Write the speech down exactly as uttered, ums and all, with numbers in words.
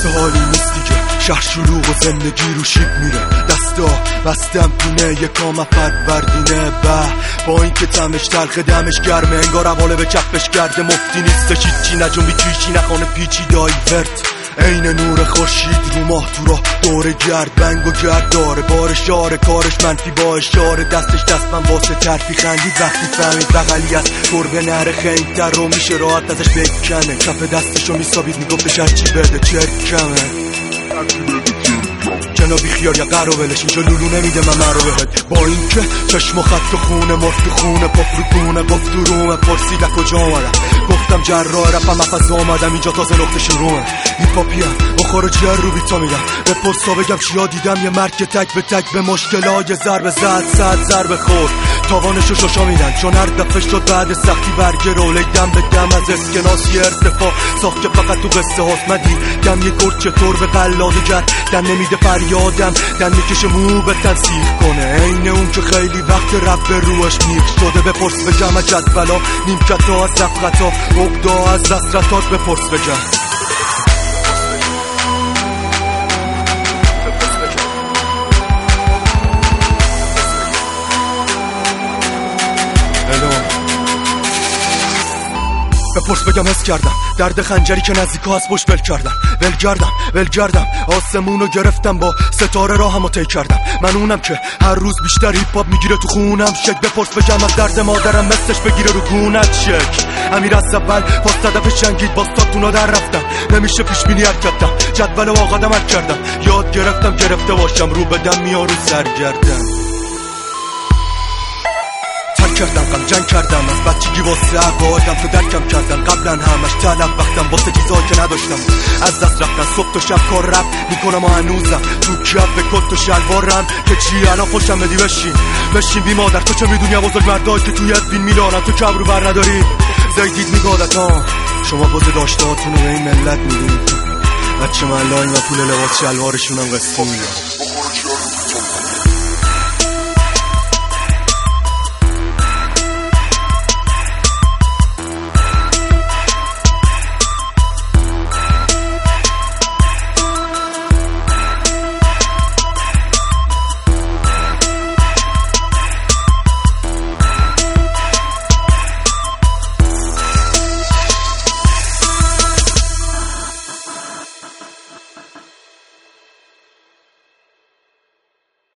مثل حالی نیست دیگه، شهر شلوغ و زندگی رو شیب میره، دستا بستم تونه یکام فروردینه. به با این که تمش تلخ دمش گرمه، انگار حواله به کفش کرده، مفتی نیستش هیچی، نجنبی تویچی نخانه پیچی دایورت، عین نور خورشید رو ماه تو راه دور گرد، بنگ و گرد داره بار شاره، کارش منفی با اشاره، دستش دست من واسه ترفی خندید وقتی فهمید بغلی از گربه نره خیمتر رو میشه راحت ازش بکنه، کف دستشو میسابید میگفتش هرچی بده چرک کمه، جنابی خیار یا قرار ولش اینجا لولو نمیده من من رو بهت، با این که چشم و خط و خونه مرد تو خونه پاپ رو گونه گفت تو رومه، پرسید از کجا آمدم گفتم جراح رفم مفز آمدم اینجا تازه نقطه شروعه، هیپاپیم بخور جر رو بیتا میدم، به پرسا بگم چیا دیدم، یه مرگ تک به تک به مشکلای ضربه زد صد ضربه خورد، تاوانشو شاشا میدن چون هر دفعه شد بعد سختی برگه روله دم به دم از اسکناس یه ارتفاع ساخت که فقط تو قصه هاست، مدی دم یه گرد چطور به قلاده گرد دن نمیده فریادم، دن میکشه مو به تنسیخ کنه، عین اون که خیلی وقت رب به روش نیک شده، بپرس به جمع جدولا نیمکت ها از رفقت ها عقدا از دسترتات، بپرس به جمع بپرس بگم حس کردم درد خنجری که نزدیکا هست بش ول کردم ول کردم ول کردم آسمونو گرفتم با ستاره راهمو طی کردم، من اونم که هر روز بیشتر هیپ هاپ میگیره تو خونم شک، بپرس بگم از درد مادرم مثلش بگیره رو گونت شک، امیر از اول پاس هدف شنگید باز تا کونا در رفتم، نمیشه پیش بینی کردم جدول و آقادم حل کردم، یاد گرفتم گرفته باشم رو بدم میارو سرگردم، کردم غم جنگ کردم از بچگی واسه عقایدم تو درکم کردم، قبلا همش طلب وقتم واسه چیزایی که نداشتم، از دست رفتن صبح تا شب کار رفت میکنم و هنوزم تو کف به کت و شلوارم که چی الان خوشم بدی بشین بشین بی مادر، تو چه میدونی بزرگ مردایی که توی ادبین میلانم، تو کم رو بر نداری زیدید میگادت ها، شما بازه داشته هاتونو به این ملت میدونید، بچه ملایی و پول لباس شلوارشونم قسطی میدن.